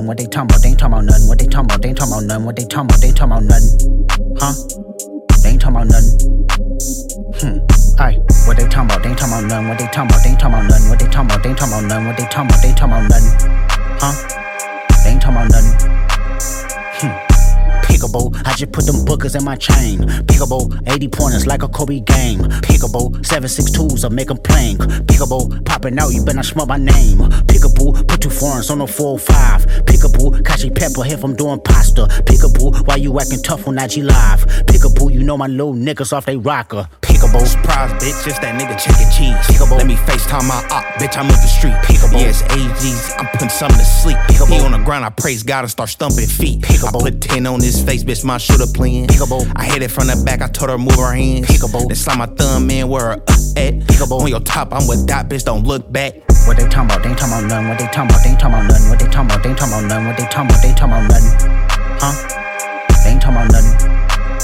nothing. What they talking about? They ain't talking about nothing. What they talking about? They ain't talking about nothing. What they talking about? They ain't talking about nothing. Huh? They ain't talking about nothing. Aye. What they talking about? They ain't talking about nothing. What they talking about? They ain't talking about nothing. What they talking about? They ain't talking about nothing. What they talking about? They ain't talking about nothing. Huh? They ain't talking about nothing. Pickable, I just put them bookers in my chain. Pickable, 80 pointers like a Kobe game. Pickable, 7.62s, I make them plain. Pickable, popping out, you better not smell my name. Pickable, put 2 foreigns on the 405. Pickable, Kashi Pepper if I'm doing pasta. Pickable, why you acting tough on IG Live? Pickable, you know my little niggas off they rocker. Pickable, surprise, bitch, it's that nigga chicken cheese. Pickable, let me FaceTime my op, bitch, I'm up the street. Pickable, yes, AGs, I'm putting something to sleep. Pickable, he on the ground, I praise God and start stumping feet. Pickable, I put 10 on his face, bitch, my shooter playing. Pickable, I hit it from the back, I told her move her hands. Pickable, then slide my thumb in where her at. Pickable, on your top, I'm with that bitch, don't look back. What they talking about? They ain't talking about nothing. What they talking about? They ain't talking about nothing. What they talking about? They ain't talking about nothing. What they talking about? They ain't talking about nothing. Huh? They ain't talking about nothing.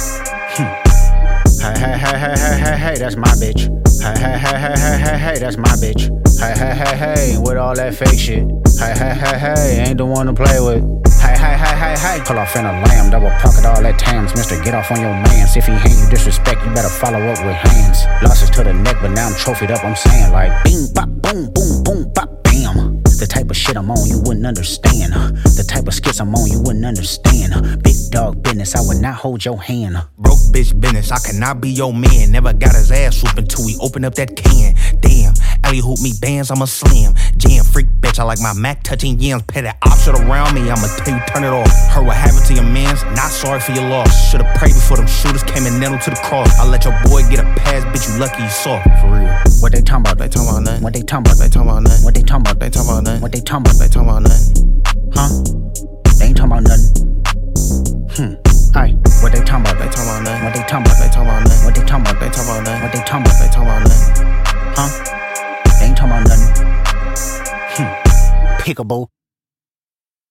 Hey, that's my bitch. Hey, that's my bitch. Hey, with all that fake shit. Hey, ain't the one to play with. Hey. Pull off in a lamb, double pocket all that tams. Mister, get off on your mans. If he hand you disrespect, you better follow up with hands. Losses to the neck, but now I'm trophied up. I'm saying like, bing, bop, boom, boom, boom, bop, bam. The type of shit I'm on, you wouldn't understand. The type of skits I'm on, you wouldn't understand. Big dog business, I would not hold your hand. Broke bitch business, I cannot be your man. Never got his ass whooping till we open up that can. Damn, alley hoop me bands, I'm a slam. Jam freak bitch, I like my Mac touching yams. Pay that op shit around me, I'ma tell you turn it off. Heard what happened to your mans, not sorry for your loss. Should've prayed before them shooters came and nailed him to the cross. I let your boy get a pass, bitch, you lucky you soft, for real. What they talking about? They talking about nothing. What they talking about? They talking about nothing. What they talking about? They talking about nothing. What they talking about? They talking about nothing. Huh? They ain't talking about nothing. Aye. What they talking about? They talking about nothing. What they talking about? They talking about nothing. What they talking about? They talking about nothing. What they talking about? They talking about nothing. Huh? They ain't talking about nothing. Pickable.